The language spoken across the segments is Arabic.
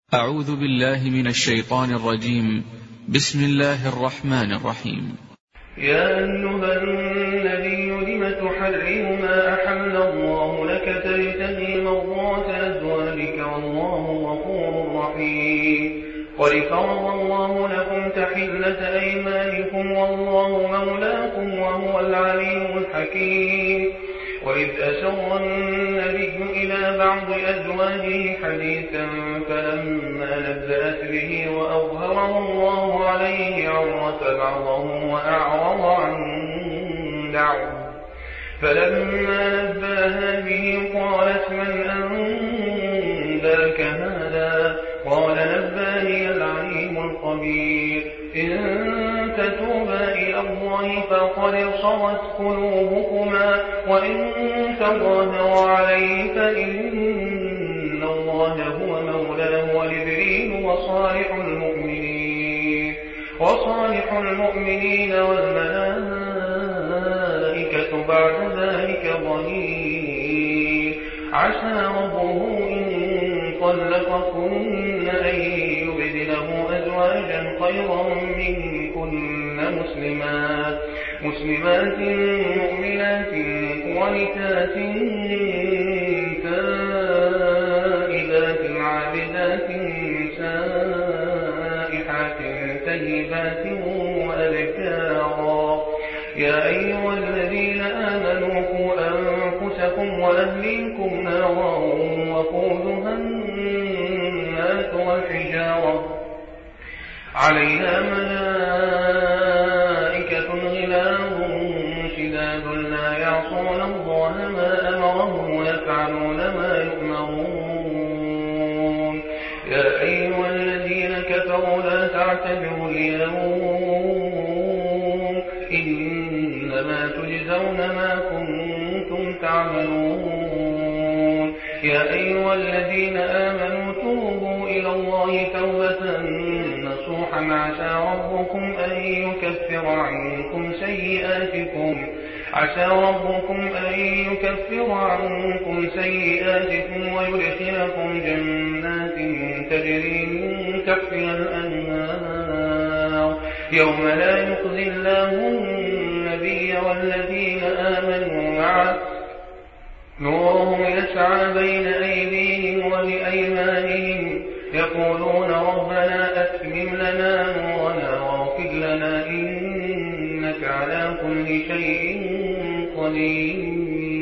أعوذ بالله من الشيطان الرجيم. بسم الله الرحمن الرحيم. يا أيها النبي لم تحرم ما أحل الله لك تبتغي مرضات أزواجك والله غفور رحيم. قد فرض الله لكم تحلة أيمانكم والله مولاكم وهو العليم الحكيم. وإذ أسر النبي إلى بعض أزواجه حديثا فلما نبأت به وأظهره الله عليه عرف بعضه وأعرض عن بعض. فلما نبأها به قالت من أنباك هذا؟ قال نبأني العليم الخبير. إن تتوبا إلى الله فقد صغت قلوبكما وإن تظاهرا عليه فإن الله هو مولاه وجبريل وصالح المؤمنين والملائكة بعد ذلك ظهير. عسى ربه إن طلقكن أن يبدله أزواجا خيرا منكن مسلمات مؤمنات قانتات تائبات عابدات سائحات طيبات وأبكارا. يا أيها الذين آمنوا قوا أنفسكم وأهليكم نارا وقودها الناس والحجارة عليها ملائكة غلاظ شداد لا يعصون الله ما أمرهم ويفعلون ما يؤمرون. يا أيها الذين كفروا لا تعتذروا اليوم إنما تجزون ما كنتم تعملون. يا أيها الذين آمنوا توبوا إلى الله توبة نصوحا عسى ربكم أن يكفر عنكم سيئاتكم ويدخلكم جنات تجري من تحتها الأنهار يوم لا يخزي الله النبي والذين آمنوا معه نورهم يسعى بين أيديهم وبأيمانهم يقولون ربنا أتمم لنا نورنا واغفر لنا إنك على كل شيء قدير.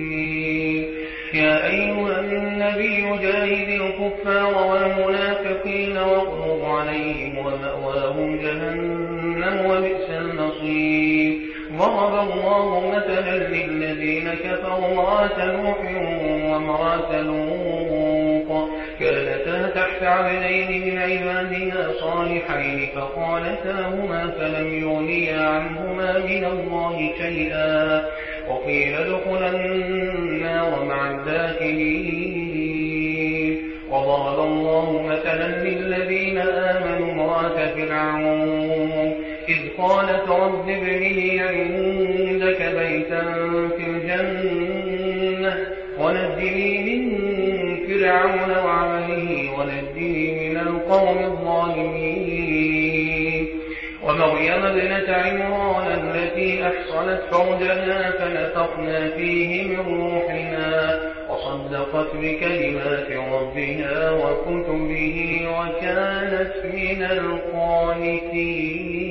يا أيها النبي جاهد الكفار والمنافقين واغلظ عليهم ومأواهم جهنم وبئس المصير. ضرب الله مثلا للذين كفروا امرأة نوح وامرأة لوط كانتا تحت عبدين من عبادنا صالحين فخانتاهما فلم يغنيا عنهما من الله شيئا وقيل ادخلا النار مع الداخلين. وضرب الله مثلا للذين آمنوا امرأة فرعون إذ قالت رب ابن لي عندك بيتا في الجنة ونجني من فرعون وعمله ونجني من القوم الظالمين. ومريم ابنة عمران التي أحصنت فرجها فنفخنا فيه من روحنا وصدقت بكلمات ربها وكتبه وكانت من القانتين.